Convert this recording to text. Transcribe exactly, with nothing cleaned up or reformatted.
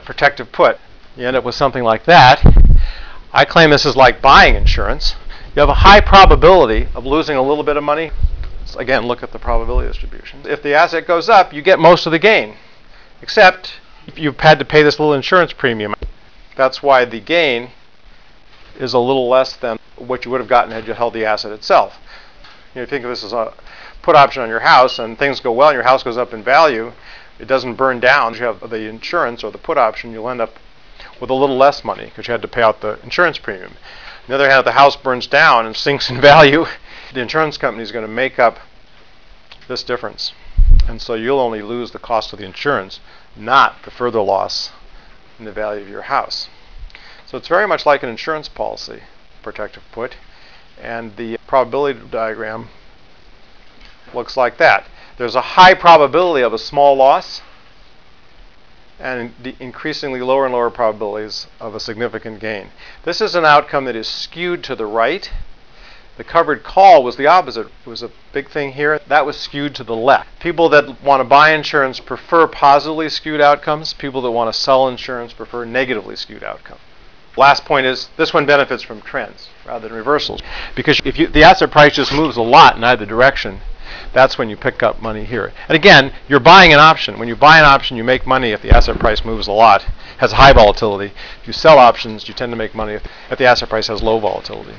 protective put. You end up with something like that. I claim this is like buying insurance. You have a high probability of losing a little bit of money. So again, look at the probability distribution. If the asset goes up, you get most of the gain, except if you've had to pay this little insurance premium. That's why the gain is a little less than what you would have gotten had you held the asset itself. You know, think of this as a put option on your house, and things go well and your house goes up in value. It doesn't burn down. You have the insurance or the put option, you'll end up with a little less money because you had to pay out the insurance premium. On the other hand, if the house burns down and sinks in value, the insurance company is going to make up this difference. And so you'll only lose the cost of the insurance, not the further loss in the value of your house. So it's very much like an insurance policy, protective put. And the probability diagram looks like that. There's a high probability of a small loss and increasingly lower and lower probabilities of a significant gain. This is an outcome that is skewed to the right. The covered call was the opposite. It was a big thing here. That was skewed to the left. People that want to buy insurance prefer positively skewed outcomes. People that want to sell insurance prefer negatively skewed outcomes. Last point is this one benefits from trends rather than reversals. Because if you, the asset price just moves a lot in either direction, that's when you pick up money here. And again, you're buying an option. When you buy an option, you make money if the asset price moves a lot, has high volatility. If you sell options, you tend to make money if, if the asset price has low volatility.